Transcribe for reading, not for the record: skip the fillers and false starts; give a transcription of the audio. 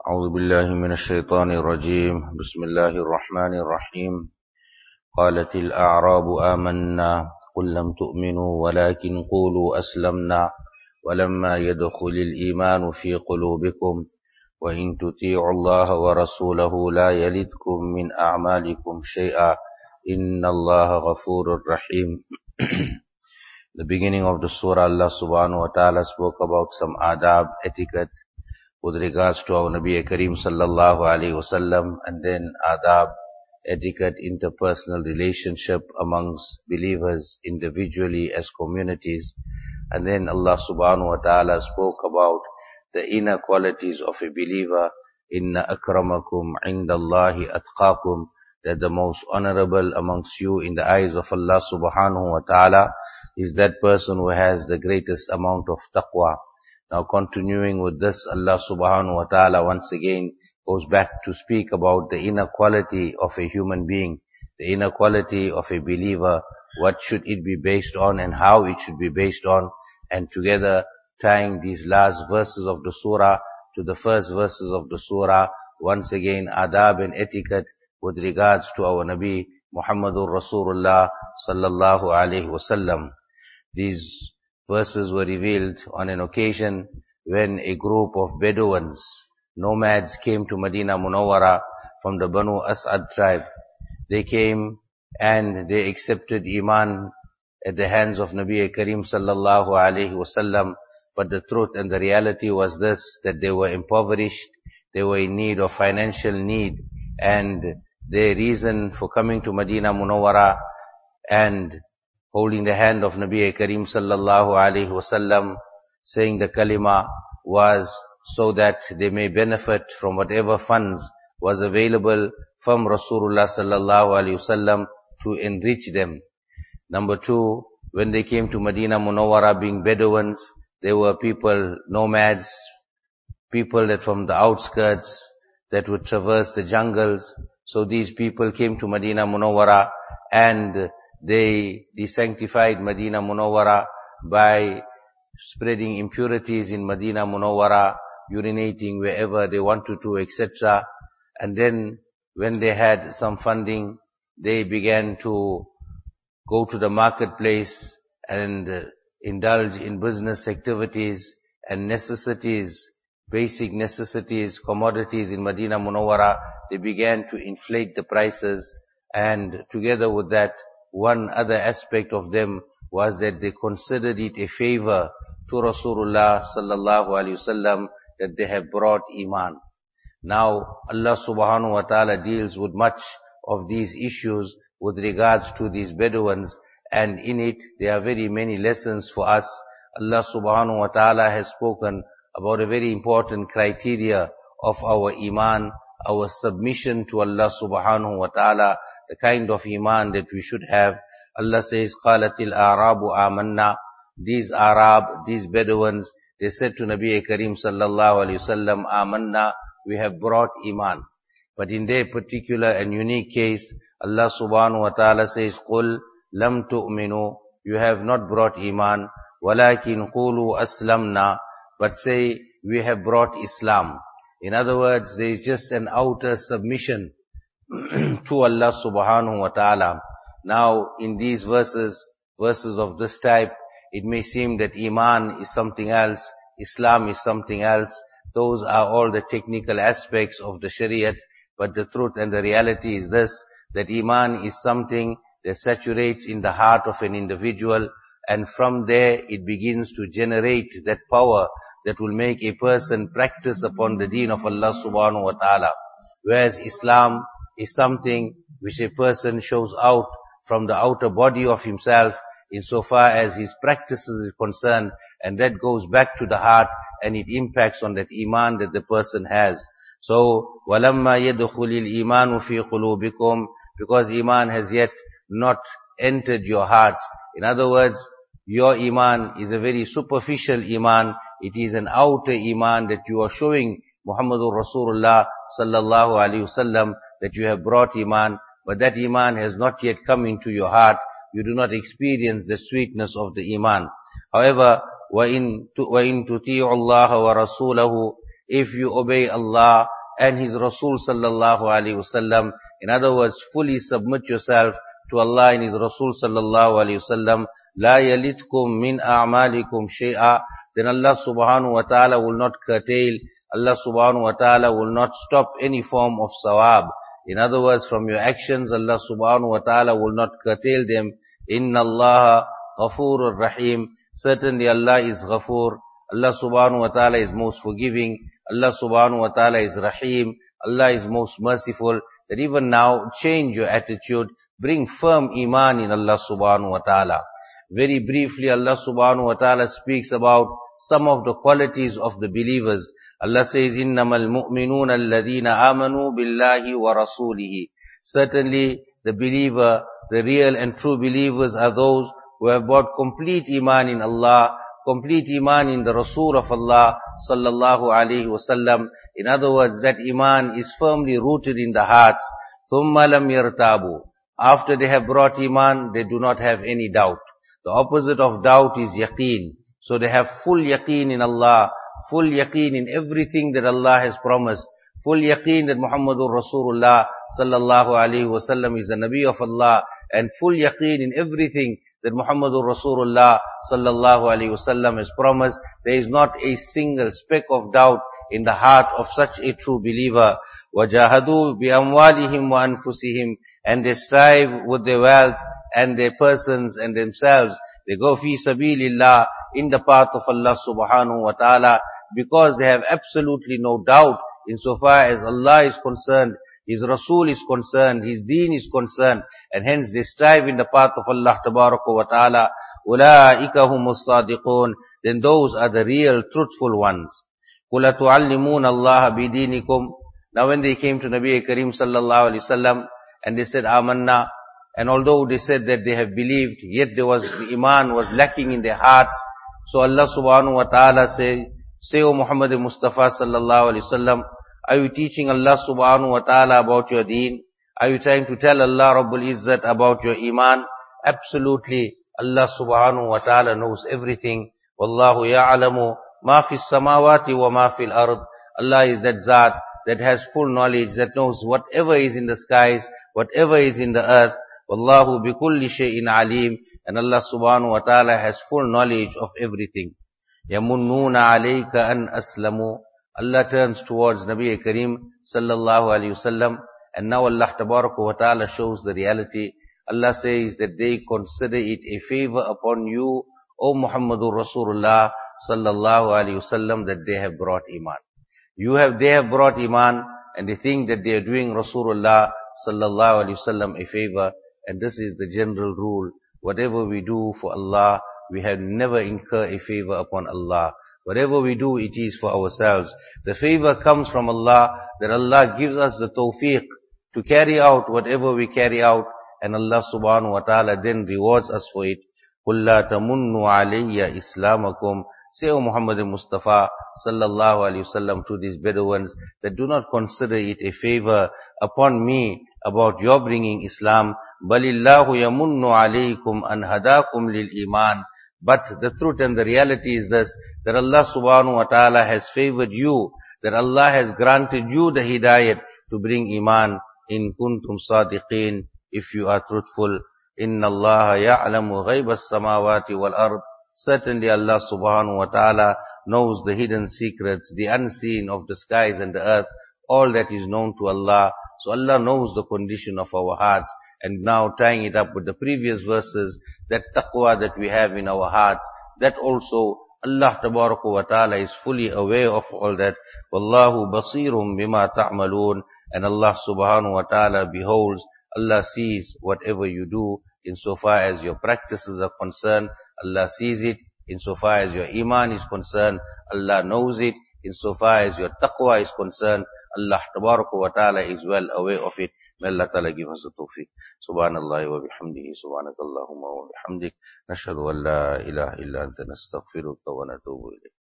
أعوذ بالله من الشيطان الرجيم بسم الله الرحمن الرحيم قالت الأعراب آمنا قل لم تؤمنوا ولكن قولوا أسلمنا ولما يدخل الإيمان في قلوبكم وإن تطيعوا الله ورسوله لا يلدكم من أعمالكم شيئا إن الله غفور رحيم. The beginning of the surah, Allah subhanahu wa ta'ala spoke about some adab, etiquette, with regards to our Nabi Kareem sallallahu alayhi wasallam, and then adab, etiquette, interpersonal relationship amongst believers individually as communities. And then Allah subhanahu wa ta'ala spoke about the inner qualities of a believer. Inna akramakum indallahi atqakum, that the most honorable amongst you in the eyes of Allah subhanahu wa ta'ala is that person who has the greatest amount of taqwa. Now continuing with this, Allah subhanahu wa ta'ala once again goes back to speak about the inner quality of a human being, the inner quality of a believer, what should it be based on and how it should be based on, and together tying these last verses of the surah to the first verses of the surah, once again adab and etiquette with regards to our Nabi Muhammadur Rasulullah sallallahu alayhi wasallam. These verses were revealed on an occasion when a group of Bedouins, nomads, came to Medina Munawwara from the Banu As'ad tribe. They came and they accepted Iman at the hands of Nabi Kareem sallallahu alayhi wasallam. But the truth and the reality was this, that they were impoverished, they were in need of financial need, and their reason for coming to Medina Munawwara and holding the hand of Nabi Kareem sallallahu alayhi wasallam, saying the kalima, was so that they may benefit from whatever funds was available from Rasulullah sallallahu alayhi wasallam to enrich them. Number two, when they came to Medina Munawwara being Bedouins, they were people, nomads, people that from the outskirts that would traverse the jungles. So these people came to Medina Munawwara and they desanctified Medina Munawwara by spreading impurities in Medina Munawwara, urinating wherever they wanted to, etc. And then when they had some funding, they began to go to the marketplace and indulge in business activities and necessities, basic necessities, commodities in Medina Munawwara. They began to inflate the prices, and together with that, one other aspect of them was that they considered it a favor to Rasulullah sallallahu alaihi wasallam that they have brought Iman. Now Allah subhanahu wa ta'ala deals with much of these issues with regards to these Bedouins, and in it there are very many lessons for us. Allah subhanahu wa ta'ala has spoken about a very important criteria of our Iman, our submission to Allah subhanahu wa ta'ala, the kind of Iman that we should have. Allah says, قَالَتِ الْأَعْرَابُ آمَنَّا. These Arab, these Bedouins, they said to Nabi Kareem sallallahu alayhi wasallam, آمَنَّا, we have brought Iman. But in their particular and unique case, Allah subhanahu wa ta'ala says, قُلْ لَمْ تُؤْمِنُوا, you have not brought Iman, وَلَكِنْ قُولُوا أَسْلَمْنَا, but say, we have brought Islam. In other words, there is just an outer submission to Allah subhanahu wa ta'ala. Now, in these verses of this type, it may seem that Iman is something else, Islam is something else. Those are all the technical aspects of the Shariat, but the truth and the reality is this, that Iman is something that saturates in the heart of an individual, and from there it begins to generate that power that will make a person practice upon the deen of Allah subhanahu wa ta'ala. Whereas Islam is something which a person shows out from the outer body of himself insofar as his practices is concerned, and that goes back to the heart and it impacts on that Iman that the person has. So, وَلَمَّا يَدْخُلِ الْإِيمَانُ فِي قُلُوبِكُمْ, because Iman has yet not entered your hearts. In other words, your Iman is a very superficial Iman. It is an outer Iman that you are showing Muhammadur Rasulullah sallallahu alayhi wasallam that you have brought Iman, but that Iman has not yet come into your heart. You do not experience the sweetness of the Iman. However, وَإِن تُطِيعُوا اللَّهَ وَرَسُولَهُ, if you obey Allah and His Rasul sallallahu alaihi wasallam. In other words, fully submit yourself to Allah and His Rasul sallallahu alaihi wasallam. La yalitkum min a'malikum shay'a. Then Allah subhanahu wa ta'ala will not curtail. Allah subhanahu wa ta'ala will not stop any form of sawab. In other words, from your actions, Allah subhanahu wa ta'ala will not curtail them. Inna Allah ghafurur rahim. Certainly Allah is Ghafoor. Allah subhanahu wa ta'ala is most forgiving. Allah subhanahu wa ta'ala is Rahim. Allah is most merciful. That even now, change your attitude. Bring firm iman in Allah subhanahu wa ta'ala. Very briefly, Allah subhanahu wa ta'ala speaks about some of the qualities of the believers. Allah says, إِنَّمَا الْمُؤْمِنُونَ الَّذِينَ آمَنُوا بِاللَّهِ وَرَسُولِهِ. Certainly, the believer, the real and true believers are those who have brought complete iman in Allah, complete iman in the Rasul of Allah sallallahu alaihi wasallam. In other words, that iman is firmly rooted in the hearts. ثُمَّ لَمْ يَرْتَابُوا. After they have brought iman, they do not have any doubt. The opposite of doubt is yaqeen. So they have full yaqeen in Allah, full yaqeen in everything that Allah has promised, full yaqeen that Muhammadur Rasulullah sallallahu alaihi wasallam is the Nabi of Allah, and full yaqeen in everything that Muhammadur Rasulullah sallallahu alaihi wasallam has promised. There is not a single speck of doubt in the heart of such a true believer. وَجَاهَدُوا بِأَمْوَالِهِمْ وَأَنفُسِهِمْ. And they strive with their wealth and their persons and themselves. They go fi sabilillah, in the path of Allah subhanahu wa ta'ala, because they have absolutely no doubt insofar as Allah is concerned, His Rasul is concerned, His deen is concerned, and hence they strive in the path of Allah tabaraka wa ta'ala. أُولَٰئِكَ هُمُ الصَّادِقُونَ. Then those are the real truthful ones. قُلَ تُعَلِّمُونَ اللَّهَ بِدِينِكُمْ. Now when they came to Nabi Kareem sallallahu alayhi wasallam, and they said, Amanna, and although they said that they have believed, yet the iman was lacking in their hearts. So Allah subhanahu wa ta'ala say, O Muhammad Mustafa sallallahu alayhi wasallam, are you teaching Allah subhanahu wa ta'ala about your deen? Are you trying to tell Allah Rabbul Izzat about your iman? Absolutely, Allah subhanahu wa ta'ala knows everything. Wallahu ya'alamu ma fi samawati wa ma fil ard. Allah is that Zat that has full knowledge, that knows whatever is in the skies, whatever is in the earth. Wallahu bi kulli shay'in alim. And Allah subhanahu wa ta'ala has full knowledge of everything. Yamunnuna alayka an aslamu. Allah turns towards Nabi Kareem sallallahu alayhi wasallam, and now Allah tabaraka wa ta'ala shows the reality. Allah says that they consider it a favor upon you, O Muhammadur Rasulullah sallallahu alayhi wasallam, that they have brought iman. They have brought iman, and they think that they are doing Rasulullah sallallahu alayhi wasallam a favor. And this is the general rule. Whatever we do for Allah, we have never incur a favor upon Allah. Whatever we do, it is for ourselves. The favor comes from Allah, that Allah gives us the tawfiq to carry out whatever we carry out, and Allah subhanahu wa ta'ala then rewards us for it. قُلْ لَا تَمُنُّوا عَلَيَّ إِسْلَامَكُمْ. Say, O Muhammad Mustafa sallallahu alayhi wasallam to these Bedouins, that do not consider it a favor upon me about your bringing Islam. بَلِ اللَّهُ يَمُنُّ عَلَيْكُمْ أَنْ هَدَاكُمْ لِلْإِيمَانِ. But the truth and the reality is this, that Allah subhanahu wa ta'ala has favored you, that Allah has granted you the hidayat to bring iman, in kuntum sadiqeen, if you are truthful. Inna Allah ya'lamu ghayba as-samawati wal-ard. Certainly Allah subhanahu wa ta'ala knows the hidden secrets, the unseen of the skies and the earth, all that is known to Allah. So Allah knows the condition of our hearts. And now tying it up with the previous verses, that taqwa that we have in our hearts, that also Allah tabaraka wa ta'ala is fully aware of all that. Wallahu basirum bima ta'malun. And Allah subhanahu wa ta'ala beholds, Allah sees whatever you do. Insofar as your practices are concerned, Allah sees it. Insofar as your iman is concerned, Allah knows it. Insofar as your taqwa is concerned, Allah tabaraka wa ta'ala is well aware of it. May Allah ta'ala give us the tawfiq. Subhanallah wa bihamdihi, subhanakallahumma wa bihamdik. Nashhadu an la ilaha illa anta nastaghfiruka wa natubu ilayk.